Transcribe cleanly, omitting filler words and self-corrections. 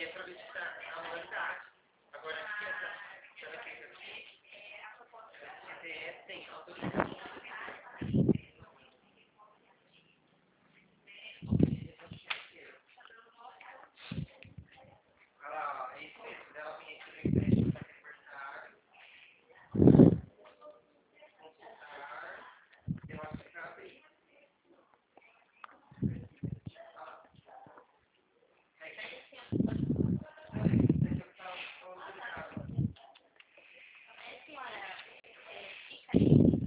é para ver se está a modalidade. Agora, aqui, essa feita aqui, a CTF tem autorização